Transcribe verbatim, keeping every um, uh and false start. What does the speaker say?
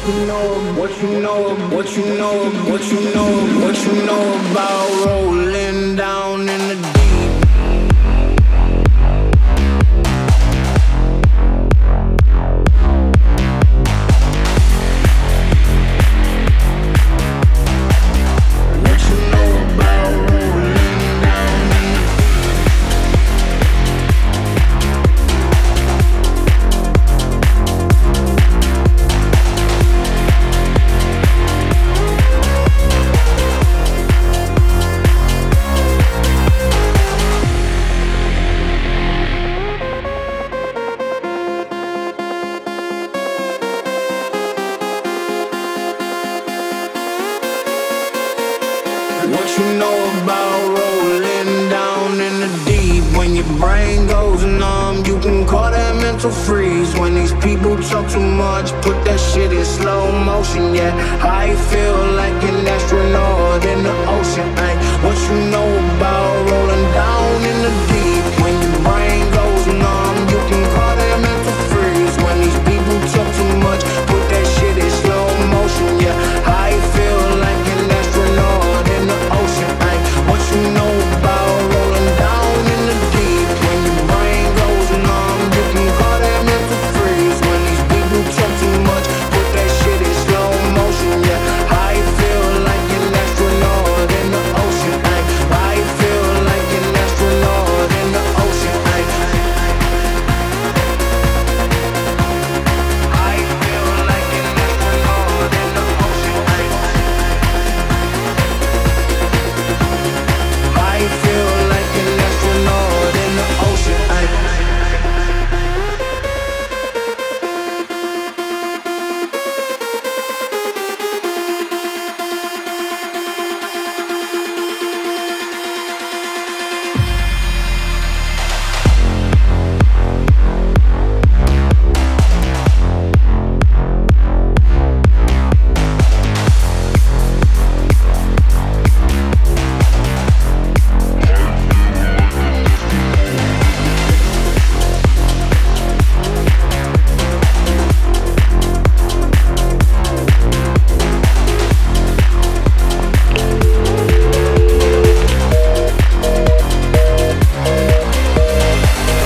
you know, what you know, what you know, what you know, what you know about rolling down in the deep. What you know about rolling down in the deep? When your brain goes numb, you can call that mental freeze. When these people talk too much, put that shit in slow motion. Yeah, I feel like an astronaut in the ocean. Ay, what you know about rolling down in the deep?